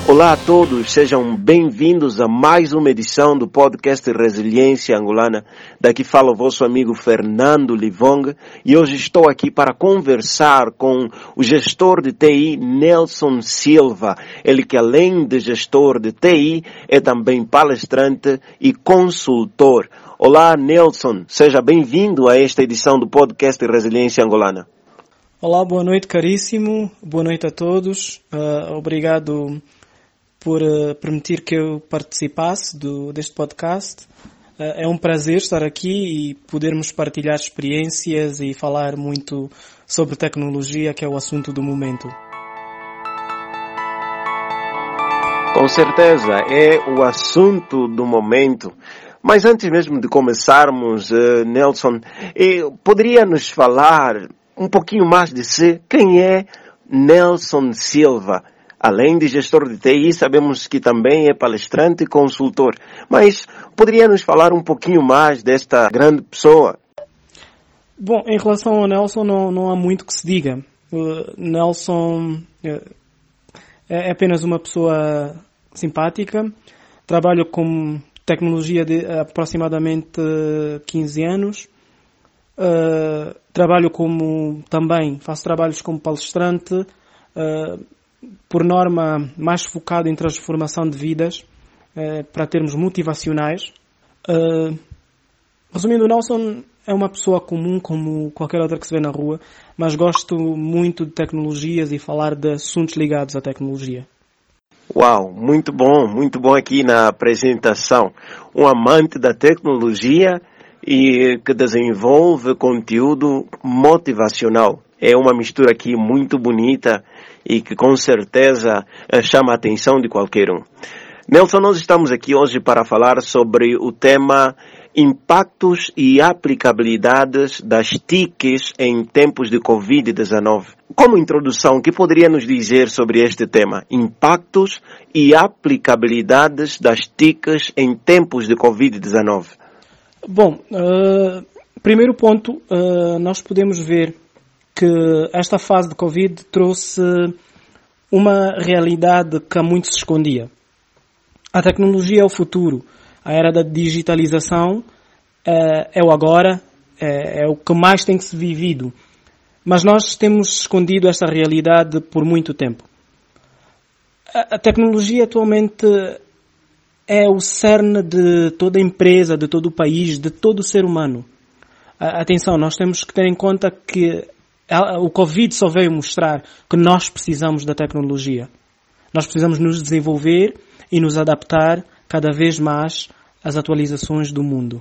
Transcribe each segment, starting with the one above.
Olá a todos, sejam bem-vindos a mais uma edição do podcast Resiliência Angolana. Daqui fala o vosso amigo Fernando Livong e hoje estou aqui para conversar com o gestor de TI Nelson Silva. Ele que além de gestor de TI é também palestrante e consultor. Olá Nelson, seja bem-vindo a esta edição do podcast Resiliência Angolana. Olá, boa noite caríssimo, boa noite a todos. Obrigado por permitir que eu participasse deste podcast. É um prazer estar aqui e podermos partilhar experiências e falar muito sobre tecnologia, que é o assunto do momento. Com certeza, é o assunto do momento. Mas antes mesmo de começarmos, Nelson, poderia nos falar um pouquinho mais de si? Quem é Nelson Silva? Além de gestor de TI, sabemos que também é palestrante e consultor. Mas poderia nos falar um pouquinho mais desta grande pessoa? Bom, em relação ao Nelson, não há muito que se diga. Nelson é apenas uma pessoa simpática. Trabalho com tecnologia de aproximadamente 15 anos. Faço trabalhos como palestrante, por norma mais focado em transformação de vidas, para termos motivacionais. Resumindo, o Nelson é uma pessoa comum como qualquer outra que se vê na rua, mas gosto muito de tecnologias e falar de assuntos ligados à tecnologia. Uau, muito bom aqui na apresentação. Um amante da tecnologia e que desenvolve conteúdo motivacional. É uma mistura aqui muito bonita e que com certeza chama a atenção de qualquer um. Nelson, nós estamos aqui hoje para falar sobre o tema impactos e aplicabilidades das TICs em tempos de Covid-19. Como introdução, o que poderia nos dizer sobre este tema? Impactos e aplicabilidades das TICs em tempos de Covid-19. Bom, primeiro ponto, nós podemos ver que esta fase de Covid trouxe uma realidade que há muito se escondia. A tecnologia é o futuro, a era da digitalização é o agora, é o que mais tem que ser vivido. Mas nós temos escondido esta realidade por muito tempo. A tecnologia atualmente é o cerne de toda a empresa, de todo o país, de todo o ser humano. Atenção, nós temos que ter em conta que o Covid só veio mostrar que nós precisamos da tecnologia. Nós precisamos nos desenvolver e nos adaptar cada vez mais às atualizações do mundo.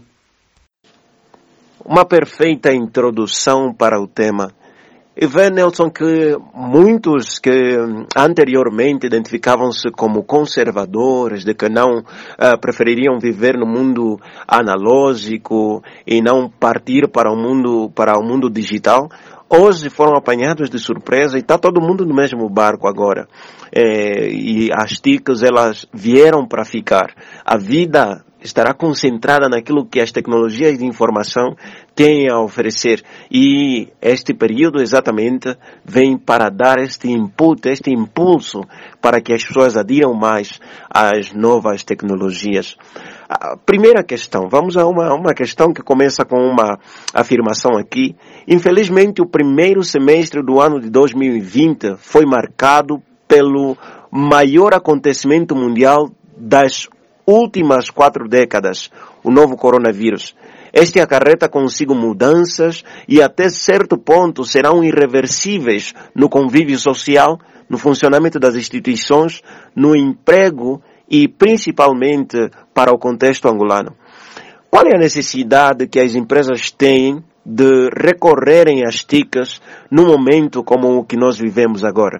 Uma perfeita introdução para o tema. E vê, Nelson, que muitos que anteriormente identificavam-se como conservadores, de que não prefeririam viver no mundo analógico e não partir para o mundo digital, hoje foram apanhados de surpresa e está todo mundo no mesmo barco agora. E as TICs, elas vieram para ficar. A vida estará concentrada naquilo que as tecnologias de informação têm a oferecer. E este período exatamente vem para dar este input, este impulso para que as pessoas adiram mais às novas tecnologias. A primeira questão, vamos a uma questão que começa com uma afirmação aqui. Infelizmente, o primeiro semestre do ano de 2020 foi marcado pelo maior acontecimento mundial das últimas 4 décadas, o novo coronavírus. Este acarreta consigo mudanças e até certo ponto serão irreversíveis no convívio social, no funcionamento das instituições, no emprego e principalmente para o contexto angolano. Qual é a necessidade que as empresas têm de recorrerem às TICs num momento como o que nós vivemos agora?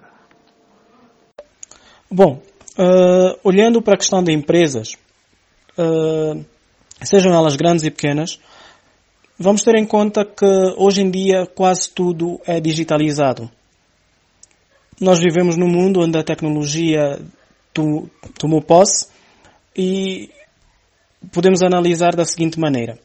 Bom, olhando para a questão de empresas, sejam elas grandes e pequenas, vamos ter em conta que hoje em dia quase tudo é digitalizado. Nós vivemos num mundo onde a tecnologia tomou posse e podemos analisar da seguinte maneira.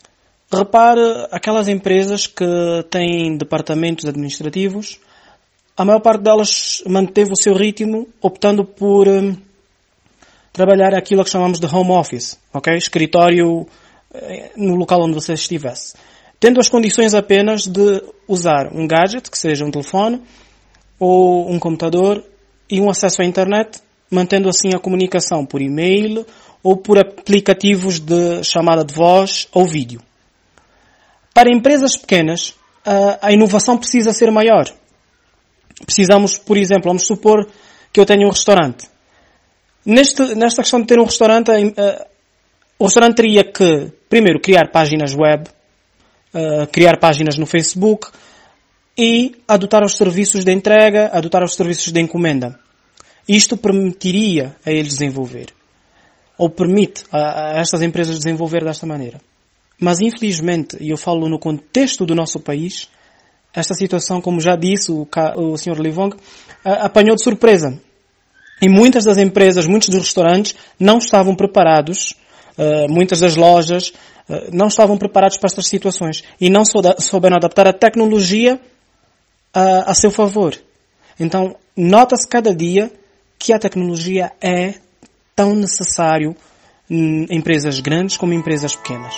Repare aquelas empresas que têm departamentos administrativos, a maior parte delas manteve o seu ritmo, optando por trabalhar aquilo que chamamos de home office, ok? Escritório no local onde você estivesse. Tendo as condições apenas de usar um gadget, que seja um telefone, ou um computador, e um acesso à internet, mantendo assim a comunicação por e-mail ou por aplicativos de chamada de voz ou vídeo. Para empresas pequenas, a inovação precisa ser maior. Precisamos, por exemplo, vamos supor que eu tenho um restaurante. Nesta questão de ter um restaurante, o restaurante teria que, primeiro, criar páginas web, criar páginas no Facebook e adotar os serviços de entrega, adotar os serviços de encomenda. Isto permitiria a eles desenvolver, ou permite a estas empresas desenvolver desta maneira. Mas, infelizmente, e eu falo no contexto do nosso país, esta situação, como já disse o Sr. Livong, apanhou de surpresa. E muitas das empresas, muitos dos restaurantes não estavam preparados, muitas das lojas não estavam preparados para estas situações e não souberam adaptar a tecnologia a seu favor. Então, nota-se cada dia que a tecnologia é tão necessário em empresas grandes como em empresas pequenas.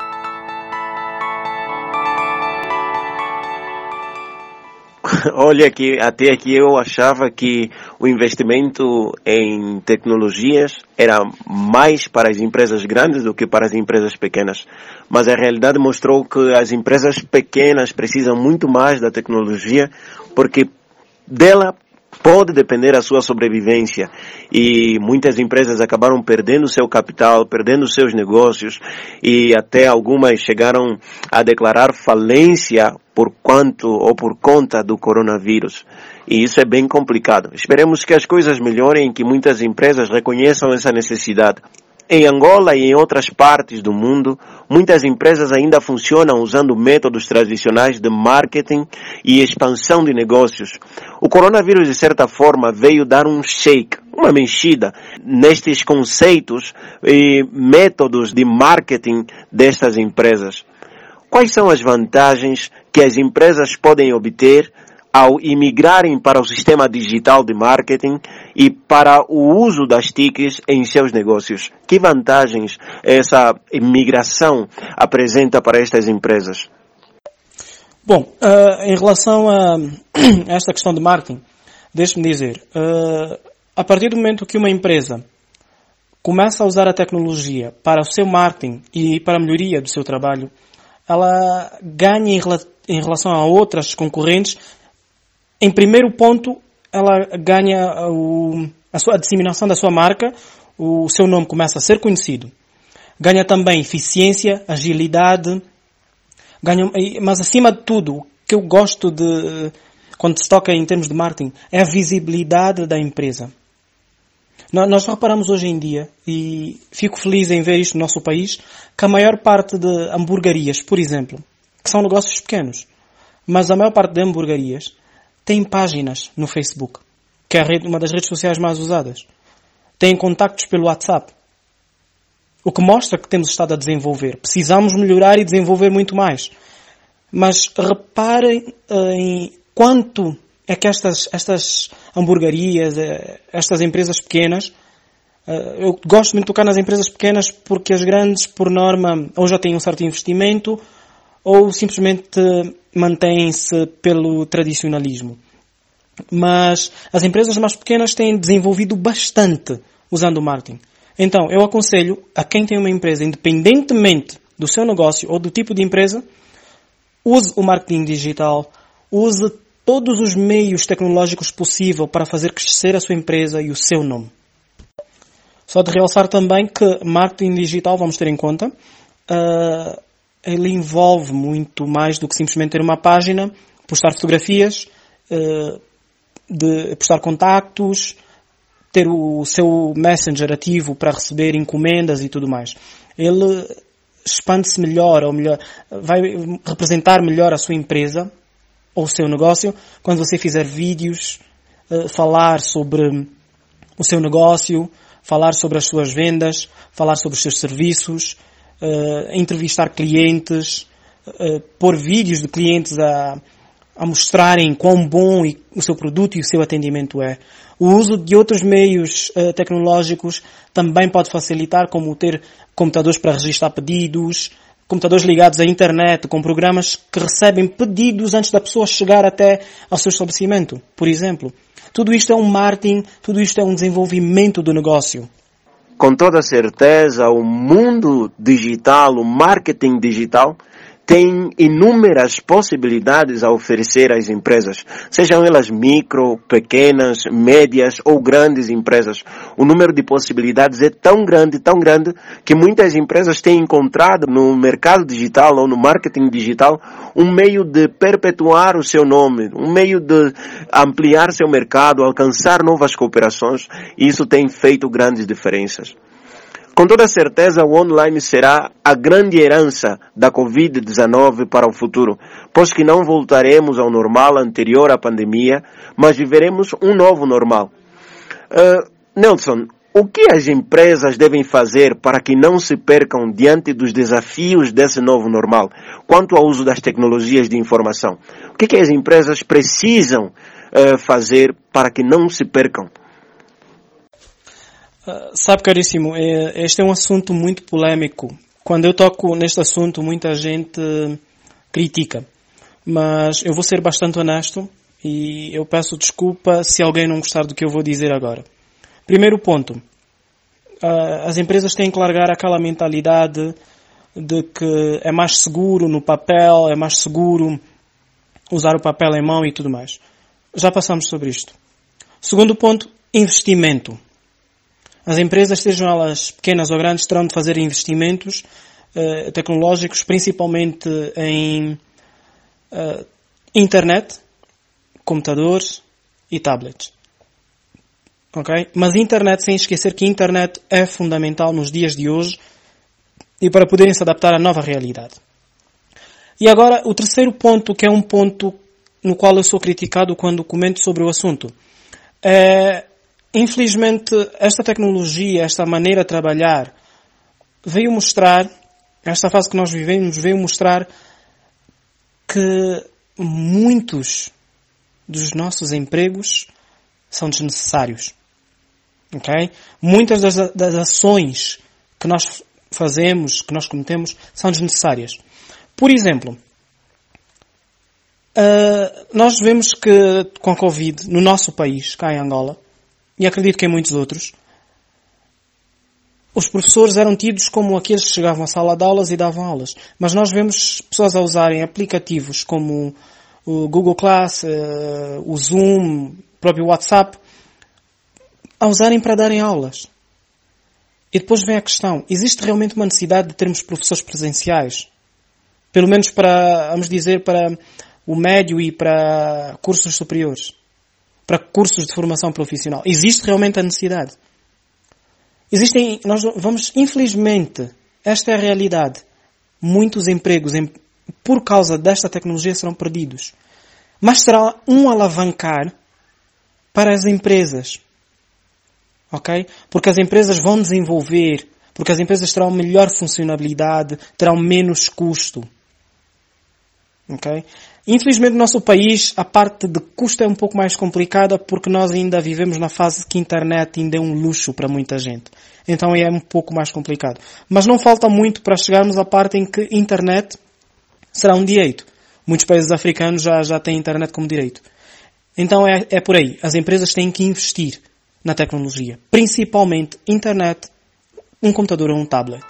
Olha, que até aqui eu achava que o investimento em tecnologias era mais para as empresas grandes do que para as empresas pequenas. Mas a realidade mostrou que as empresas pequenas precisam muito mais da tecnologia, porque dela pode depender a sua sobrevivência. E muitas empresas acabaram perdendo seu capital, perdendo seus negócios, e até algumas chegaram a declarar falência por conta do coronavírus. E isso é bem complicado. Esperemos que as coisas melhorem, que muitas empresas reconheçam essa necessidade. Em Angola e em outras partes do mundo, muitas empresas ainda funcionam usando métodos tradicionais de marketing e expansão de negócios. O coronavírus, de certa forma, veio dar um shake, uma mexida nestes conceitos e métodos de marketing destas empresas. Quais são as vantagens que as empresas podem obter ao imigrarem para o sistema digital de marketing e para o uso das TICs em seus negócios? Que vantagens essa imigração apresenta para estas empresas? Bom, em relação a esta questão de marketing, deixe-me dizer, a partir do momento que uma empresa começa a usar a tecnologia para o seu marketing e para a melhoria do seu trabalho, ela ganha em relação a outras concorrentes. Em primeiro ponto, ela ganha a disseminação da sua marca, o seu nome começa a ser conhecido. Ganha também eficiência, agilidade, mas acima de tudo, o que eu gosto de, quando se toca em termos de marketing, é a visibilidade da empresa. Nós reparamos hoje em dia, e fico feliz em ver isto no nosso país, que a maior parte de hamburguerias, por exemplo, que são negócios pequenos, mas a maior parte de hamburguerias tem páginas no Facebook, que é uma das redes sociais mais usadas. Tem contactos pelo WhatsApp. O que mostra que temos estado a desenvolver. Precisamos melhorar e desenvolver muito mais. Mas reparem em quanto é que estas hamburguerias, estas empresas pequenas, eu gosto muito de tocar nas empresas pequenas porque as grandes, por norma, ou já têm um certo investimento ou simplesmente mantêm-se pelo tradicionalismo. Mas as empresas mais pequenas têm desenvolvido bastante usando o marketing. Então, eu aconselho a quem tem uma empresa, independentemente do seu negócio ou do tipo de empresa, use o marketing digital, use todos os meios tecnológicos possíveis para fazer crescer a sua empresa e o seu nome. Só de realçar também que marketing digital, vamos ter em conta, ele envolve muito mais do que simplesmente ter uma página, postar fotografias, de postar contactos, ter o seu Messenger ativo para receber encomendas e tudo mais. Ele expande-se melhor, vai representar melhor a sua empresa ou o seu negócio quando você fizer vídeos, falar sobre o seu negócio, falar sobre as suas vendas, falar sobre os seus serviços, entrevistar clientes, pôr vídeos de clientes a a mostrarem quão bom o seu produto e o seu atendimento é. O uso de outros meios tecnológicos também pode facilitar, como ter computadores para registrar pedidos, computadores ligados à internet, com programas que recebem pedidos antes da pessoa chegar até ao seu estabelecimento, por exemplo. Tudo isto é um marketing, tudo isto é um desenvolvimento do negócio. Com toda certeza, o mundo digital, o marketing digital, tem inúmeras possibilidades a oferecer às empresas, sejam elas micro, pequenas, médias ou grandes empresas. O número de possibilidades é tão grande, que muitas empresas têm encontrado no mercado digital ou no marketing digital um meio de perpetuar o seu nome, um meio de ampliar seu mercado, alcançar novas cooperações, e isso tem feito grandes diferenças. Com toda certeza, o online será a grande herança da Covid-19 para o futuro, pois que não voltaremos ao normal anterior à pandemia, mas viveremos um novo normal. Nelson, o que as empresas devem fazer para que não se percam diante dos desafios desse novo normal, quanto ao uso das tecnologias de informação? O que as empresas precisam fazer para que não se percam? Sabe, caríssimo, este é um assunto muito polêmico. Quando eu toco neste assunto, muita gente critica. Mas eu vou ser bastante honesto e eu peço desculpa se alguém não gostar do que eu vou dizer agora. Primeiro ponto. As empresas têm que largar aquela mentalidade de que é mais seguro no papel, é mais seguro usar o papel em mão e tudo mais. Já passamos sobre isto. Segundo ponto, investimento. As empresas, sejam elas pequenas ou grandes, terão de fazer investimentos tecnológicos, principalmente em internet, computadores e tablets. Ok? Mas internet, sem esquecer que internet é fundamental nos dias de hoje e para poderem se adaptar à nova realidade. E agora, o terceiro ponto, que é um ponto no qual eu sou criticado quando comento sobre o assunto, infelizmente, esta tecnologia, esta maneira de trabalhar, veio mostrar, esta fase que nós vivemos, veio mostrar que muitos dos nossos empregos são desnecessários. Okay? Muitas das ações que nós fazemos, que nós cometemos, são desnecessárias. Por exemplo, nós vemos que com a Covid, no nosso país, cá em Angola, e acredito que em muitos outros, os professores eram tidos como aqueles que chegavam à sala de aulas e davam aulas. Mas nós vemos pessoas a usarem aplicativos como o Google Class, o Zoom, o próprio WhatsApp, a usarem para darem aulas. E depois vem a questão, existe realmente uma necessidade de termos professores presenciais? Pelo menos para, vamos dizer, para o médio e para cursos superiores. Para cursos de formação profissional. Existe realmente a necessidade? Infelizmente, esta é a realidade. Muitos empregos, por causa desta tecnologia, serão perdidos. Mas será um alavancar para as empresas. Ok? Porque as empresas vão desenvolver, porque as empresas terão melhor funcionalidade, terão menos custo. Ok? Infelizmente, no nosso país, a parte de custo é um pouco mais complicada porque nós ainda vivemos na fase que a internet ainda é um luxo para muita gente. Então é um pouco mais complicado. Mas não falta muito para chegarmos à parte em que a internet será um direito. Muitos países africanos já têm internet como direito. Então é por aí. As empresas têm que investir na tecnologia. Principalmente internet, um computador ou um tablet.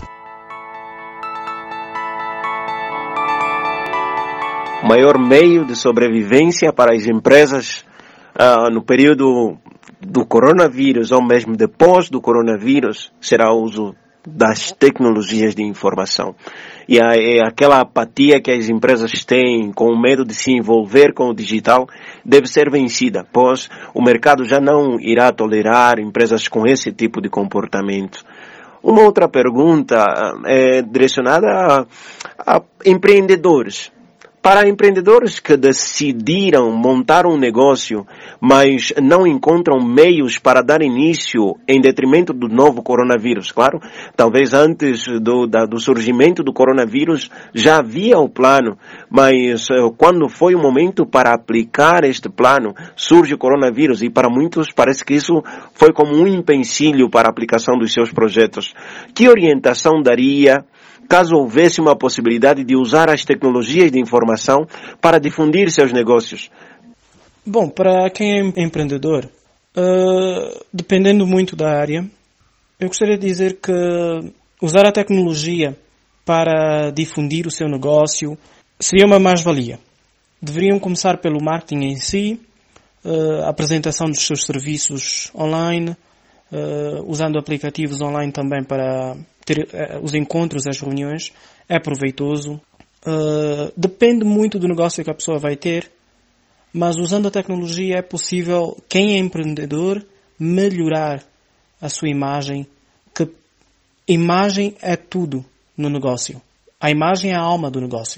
O maior meio de sobrevivência para as empresas no período do coronavírus ou mesmo depois do coronavírus será o uso das tecnologias de informação. E aquela apatia que as empresas têm com o medo de se envolver com o digital deve ser vencida, pois o mercado já não irá tolerar empresas com esse tipo de comportamento. Uma outra pergunta é direcionada a empreendedores. Para empreendedores que decidiram montar um negócio, mas não encontram meios para dar início em detrimento do novo coronavírus, claro, talvez antes do surgimento do coronavírus já havia o plano, mas quando foi o momento para aplicar este plano, surge o coronavírus e para muitos parece que isso foi como um empecilho para a aplicação dos seus projetos. Que orientação daria caso houvesse uma possibilidade de usar as tecnologias de informação para difundir seus negócios? Bom, para quem é empreendedor, dependendo muito da área, eu gostaria de dizer que usar a tecnologia para difundir o seu negócio seria uma mais-valia. Deveriam começar pelo marketing em si, a apresentação dos seus serviços online, usando aplicativos online também para ter os encontros, as reuniões, é proveitoso. Depende muito do negócio que a pessoa vai ter, mas usando a tecnologia é possível, quem é empreendedor, melhorar a sua imagem, que imagem é tudo no negócio. A imagem é a alma do negócio.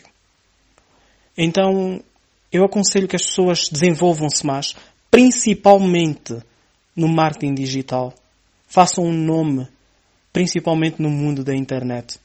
Então, eu aconselho que as pessoas desenvolvam-se mais, principalmente no marketing digital. Façam um nome, principalmente no mundo da internet.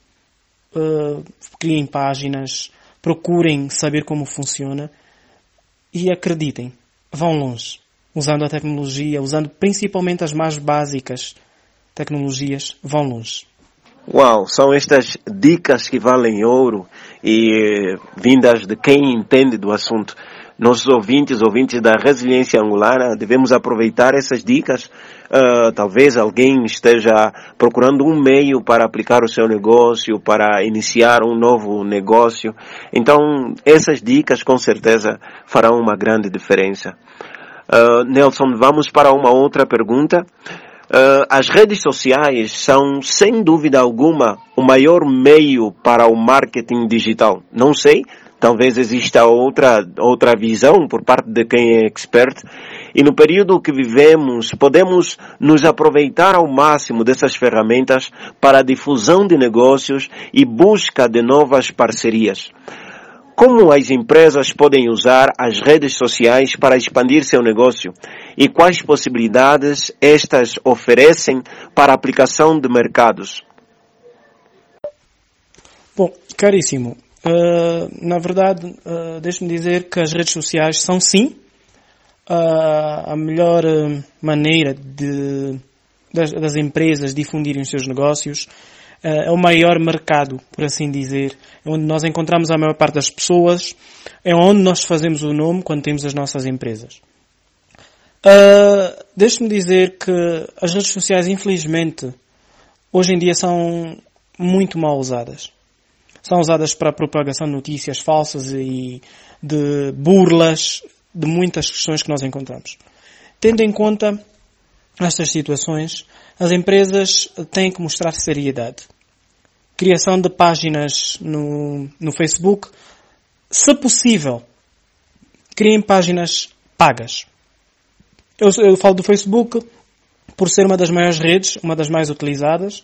Criem páginas, procurem saber como funciona e acreditem, vão longe. Usando a tecnologia, usando principalmente as mais básicas tecnologias, vão longe. Uau, são estas dicas que valem ouro e vindas de quem entende do assunto. Nossos ouvintes da Resiliência Angolana, devemos aproveitar essas dicas. Talvez alguém esteja procurando um meio para aplicar o seu negócio, para iniciar um novo negócio. Então, essas dicas com certeza farão uma grande diferença. Nelson, vamos para uma outra pergunta. As redes sociais são, sem dúvida alguma, o maior meio para o marketing digital. Não sei, talvez exista outra visão por parte de quem é expert. E no período que vivemos, podemos nos aproveitar ao máximo dessas ferramentas para a difusão de negócios e busca de novas parcerias. Como as empresas podem usar as redes sociais para expandir seu negócio e quais possibilidades estas oferecem para a aplicação de mercados? Bom, caríssimo, na verdade, deixe-me dizer que as redes sociais são sim a melhor maneira das empresas difundirem os seus negócios. É o maior mercado, por assim dizer, é onde nós encontramos a maior parte das pessoas, é onde nós fazemos o nome quando temos as nossas empresas. Deixe-me dizer que as redes sociais, infelizmente, hoje em dia são muito mal usadas. São usadas para a propagação de notícias falsas e de burlas, de muitas questões que nós encontramos. Tendo em conta estas situações, as empresas têm que mostrar seriedade. Criação de páginas no Facebook. Se possível, criem páginas pagas. Eu falo do Facebook por ser uma das maiores redes, uma das mais utilizadas.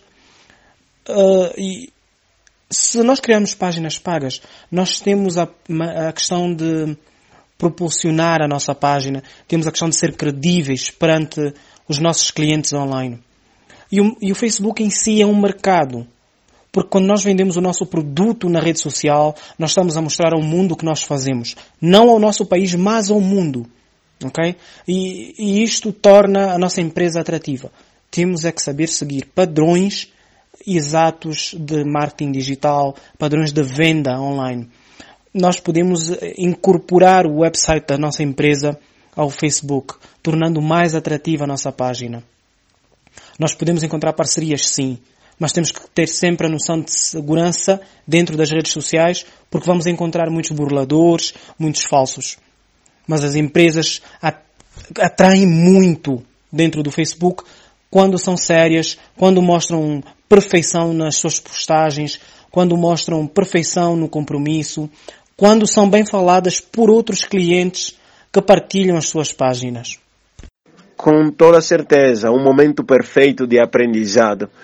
E se nós criarmos páginas pagas, nós temos a questão de proporcionar a nossa página, temos a questão de ser credíveis perante os nossos clientes online. E o Facebook em si é um mercado. Porque quando nós vendemos o nosso produto na rede social, nós estamos a mostrar ao mundo o que nós fazemos. Não ao nosso país, mas ao mundo. Ok? E isto torna a nossa empresa atrativa. Temos é que saber seguir padrões exatos de marketing digital, padrões de venda online. Nós podemos incorporar o website da nossa empresa ao Facebook, tornando mais atrativa a nossa página. Nós podemos encontrar parcerias, sim, mas temos que ter sempre a noção de segurança dentro das redes sociais, porque vamos encontrar muitos burladores, muitos falsos. Mas as empresas atraem muito dentro do Facebook quando são sérias, quando mostram perfeição nas suas postagens, quando mostram perfeição no compromisso, quando são bem faladas por outros clientes que partilham as suas páginas. Com toda certeza, um momento perfeito de aprendizado.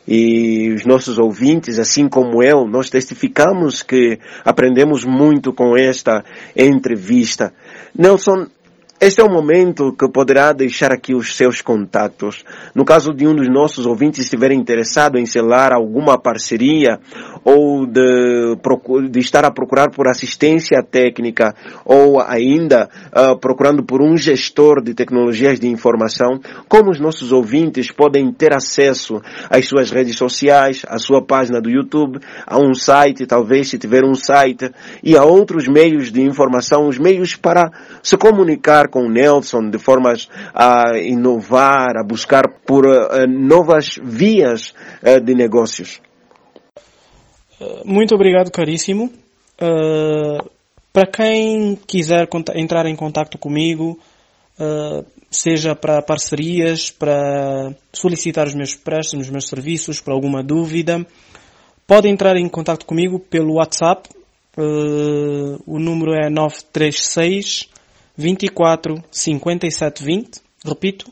E os nossos ouvintes, assim como eu, nós testificamos que aprendemos muito com esta entrevista. Nelson, este é o momento que poderá deixar aqui os seus contatos. No caso de um dos nossos ouvintes estiver interessado em selar alguma parceria ou de estar a procurar por assistência técnica ou ainda procurando por um gestor de tecnologias de informação, como os nossos ouvintes podem ter acesso às suas redes sociais, à sua página do YouTube, a um site, talvez se tiver um site, e a outros meios de informação, os meios para se comunicar com o Nelson de formas a inovar, a buscar por novas vias de negócios. Muito obrigado, caríssimo. Para quem quiser entrar em contato comigo, seja para parcerias, para solicitar os meus préstimos, os meus serviços, para alguma dúvida, pode entrar em contato comigo pelo WhatsApp. O número é 936 24 57 20. Repito,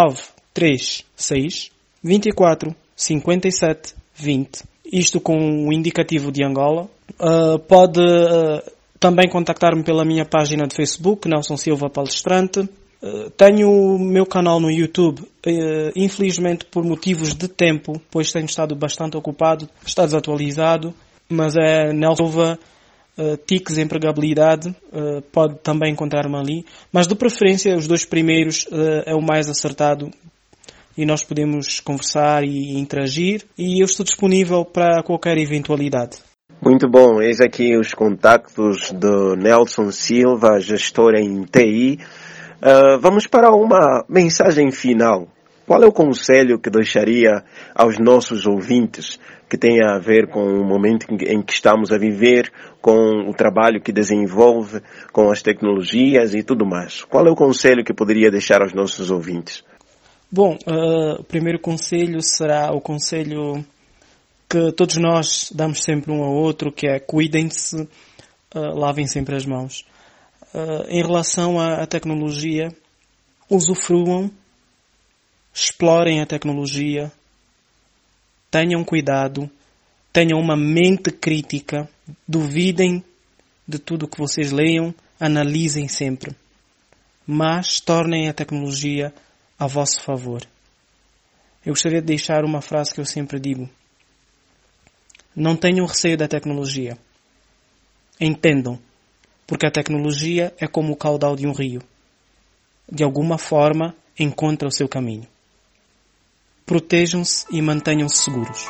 936 24 57 20. Isto com o indicativo de Angola. Pode também contactar-me pela minha página de Facebook, Nelson Silva Palestrante. Tenho o meu canal no YouTube, infelizmente por motivos de tempo, pois tenho estado bastante ocupado, está desatualizado, mas é Nelson Silva TICS Empregabilidade, pode também encontrar-me ali, mas de preferência os dois primeiros é o mais acertado e nós podemos conversar e interagir, e eu estou disponível para qualquer eventualidade. Muito bom, eis aqui os contactos do Nelson Silva, gestor em TI. Vamos para uma mensagem final. Qual é o conselho que deixaria aos nossos ouvintes que tem a ver com o momento em que estamos a viver, com o trabalho que desenvolve, com as tecnologias e tudo mais? Qual é o conselho que poderia deixar aos nossos ouvintes? Bom, o primeiro conselho será o conselho que todos nós damos sempre um ao outro, que é cuidem-se, lavem sempre as mãos. Em relação à tecnologia, usufruam, explorem a tecnologia, tenham cuidado, tenham uma mente crítica, duvidem de tudo o que vocês leiam, analisem sempre, mas tornem a tecnologia a vosso favor. Eu gostaria de deixar uma frase que eu sempre digo: não tenham receio da tecnologia, entendam, porque a tecnologia é como o caudal de um rio, de alguma forma encontra o seu caminho. Protejam-se e mantenham-se seguros.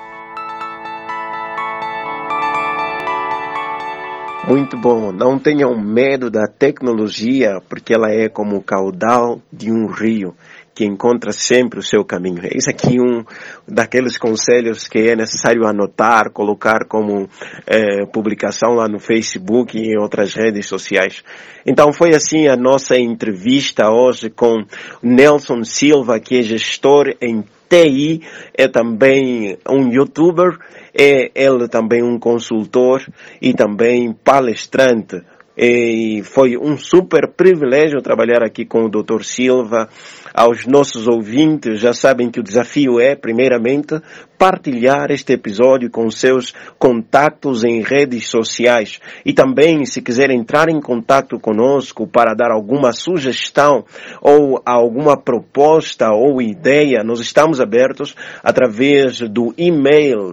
Muito bom. Não tenham medo da tecnologia, porque ela é como o caudal de um rio que encontra sempre o seu caminho. Esse aqui é um daqueles conselhos que é necessário anotar, colocar como publicação lá no Facebook e em outras redes sociais. Então foi assim a nossa entrevista hoje com Nelson Silva, que é gestor em TI, é também um youtuber, é ele também um consultor e também palestrante. E foi um super privilégio trabalhar aqui com o Dr. Silva. Aos nossos ouvintes, já sabem que o desafio é, primeiramente, partilhar este episódio com seus contatos em redes sociais. E também, se quiser entrar em contato conosco para dar alguma sugestão ou alguma proposta ou ideia, nós estamos abertos através do e-mail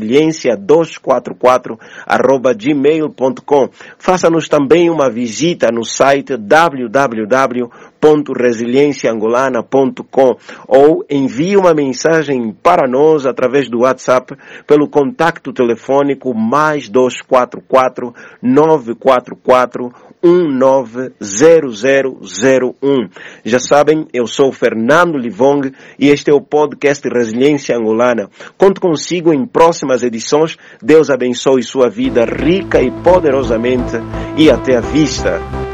resiliência244@gmail.com. Faça-nos também uma visita no site www.resilienciaangolana.com ou envie uma mensagem para nós através do WhatsApp pelo contacto telefônico +244 944 190001. Já sabem, eu sou Fernando Livong e este é o podcast Resiliência Angolana. Conto consigo em próximas edições. Deus abençoe sua vida rica e poderosamente e até a vista.